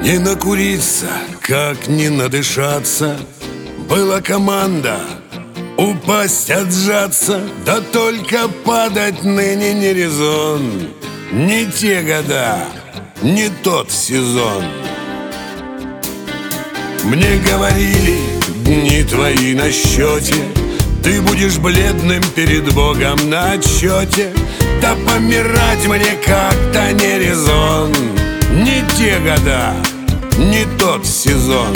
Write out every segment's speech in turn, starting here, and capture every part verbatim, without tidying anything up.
Не накуриться, как не надышаться. Была команда упасть, отжаться, да только падать ныне не резон. Не те года, не тот сезон. Мне говорили, дни твои на счете, ты будешь бледным перед Богом на отчете. Да помирать мне как-то не резон. Не те года, не тот сезон.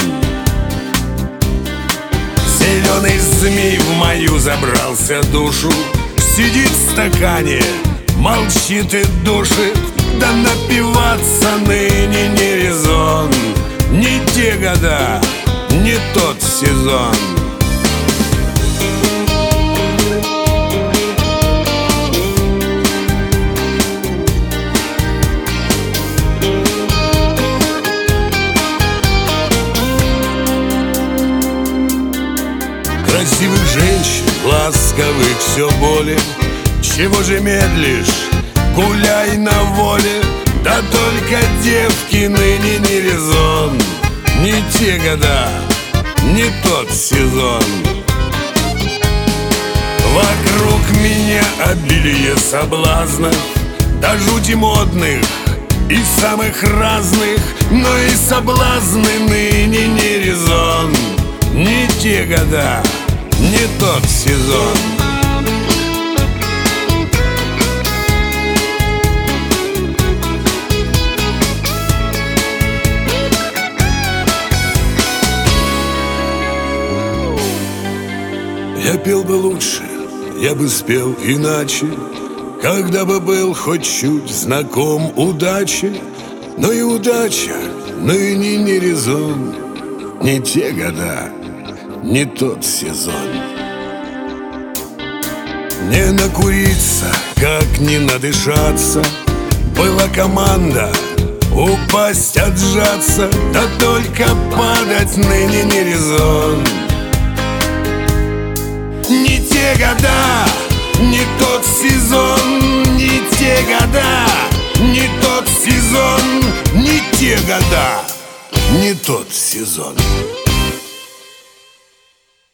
Зеленый змей в мою забрался душу, сидит в стакане, молчит и душит. Да напиваться ныне не резон. Не те года, не тот сезон. Красивых женщин, ласковых все более. Чего же медлишь? Гуляй на воле. Да только девки ныне не резон. Не те года, не тот сезон. Вокруг меня обилие соблазнов, да жути модных и самых разных. Но и соблазны ныне не резон. Не те года, не тот сезон. Я пел бы лучше, я бы спел иначе, когда бы был хоть чуть знаком удаче. Но и удача ныне не резон. Не те года, не тот сезон. Не накуриться, как не надышаться. Была команда упасть, отжаться, да только падать ныне не резон. Не те года, не тот сезон. Не те года, не тот сезон. Не те года, не тот сезон.